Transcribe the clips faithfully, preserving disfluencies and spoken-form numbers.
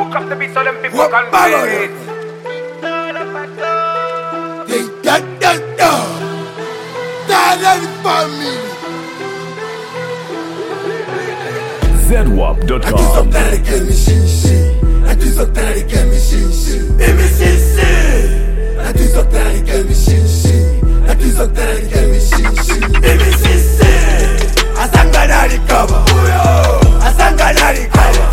Cook up the beat so them people can play it. They da da da. Da da family. Z W A P dot I do com. something that get me shit shit. I do something that get me shit shit. Give me shit shit. I do something that get me shit shit. I do something that get me shit shit. Give me shit shit. Asanga na recover. Asanga na recover.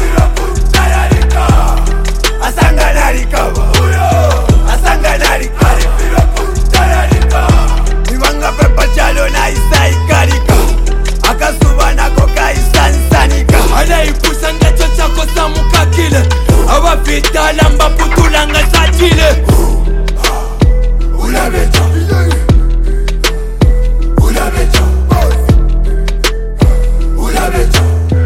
Asanga na recover. Asanga na recover. Iwanga pepa chalo na isai karika. Akasuba na koka isansanika. Ana ipusa ngecho chako samuka kile. Awa vita lamba putulanga sajile. Ula becha. Ula becha. Ula becha.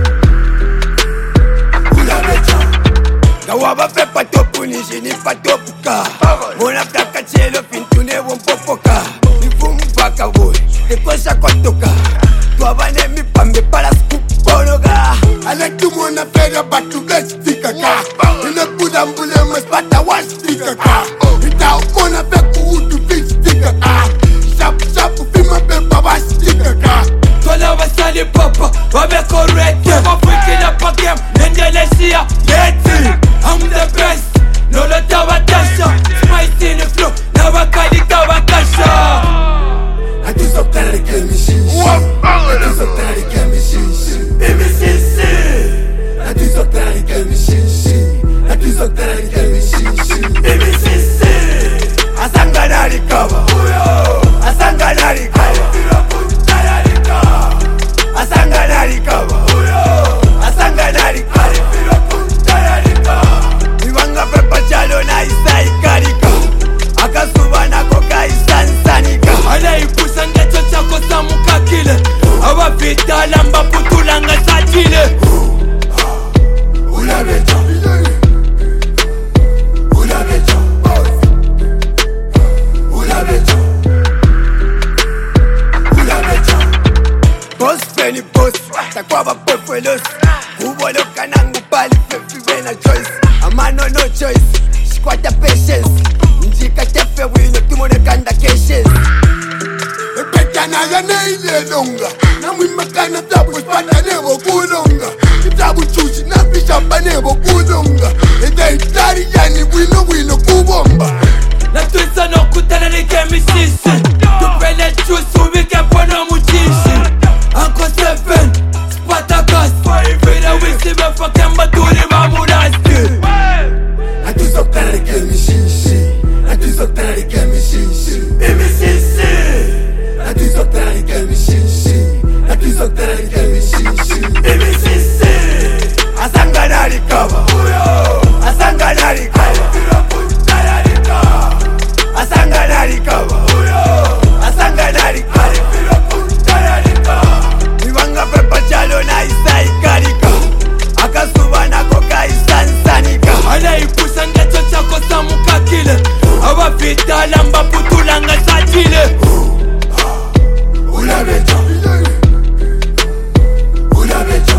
Ula becha. Gawaba pepa topu nishi nipa topuka. Mona plaka chelo fintune wompopoka. Nifumpaka woy. Tekosha kotoka. Tuabane mi pambe para skuponoga. I like to wanna fed up back to get sticker car. In a good ambulance, but I want sticker car. Without wanna fed food to fix sticker car. Shop shop fi my paper was sticker car. Tola wasali papa, wabe correct. Never freaking up a game, nendele siya, yeti. I'm the best, no lo tawatasha. Spice in the flow, never kali tawatasha. I do something that get me shit shit. I do something that get me shit shit. Give me shit shit. I do something that get me shit shit. I do something that get me shit shit. Give me shit shit. Asanga na recover. Asanga na recover. Asanga na recover. Asanga na recover. Iwanga pepa chalo na isai karika. Akasuba na koka isansanika. Ana ipusa ngecho chako samuka kile. Awa vita lamba putulanga sajile. Ula becha. Ula becha. Ula becha. Ula becha. Boss Penny boss. Takwaba pefelos. Kubolo kanangu pali fefi wena choice. Amano no choice. Squatter patience. Njika tefe wino timone kanda cases. Epetana ya neile longa. Na mwimakana tabu spata nebo kulonga. Tabu chuchi na bishamba nebo kulonga. Eda itari yani wino wino kubomba. Na twisa no kutana nike misisi. Tupele chusu wike pono muchishi. Uncle Seven, Spartacus. Vida wisi mefa kemba turi mamurasti. I do something that get me shit shit. I do something that get me shit shit. Give me shit shit. I do something that get me shit shit. I do something that get me shit shit. Give me shit shit. Asanga na recover. Asanga na recover. Asanga na recover. Asanga na recover. Iwanga pepa chalo na isai karika. Akasuba na koka isansanika. Ana ipusa ngecho chako samuka kile. Awa vita lamba putulanga sajile. Ula becha. Ula becha.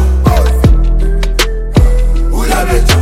Ula becha.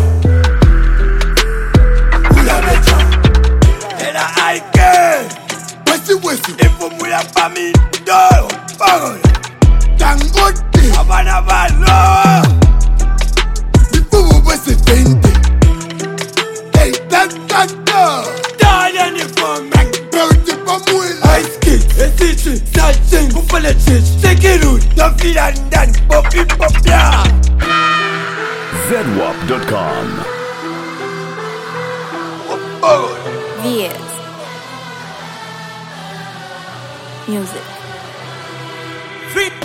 Ula becha. Era aike. Wesi wesi. Ifo muya pami do. Pago. Dangote. Abana balo. Ifo wesi tente. Hey, that that that. Daya ni fome. Birthday for Muela. Ice kid, esiti, sajin, kufale chich, sekiru, Dafilandan, Poppy Popia. Z W A P dot com. Oh. V S Music. free.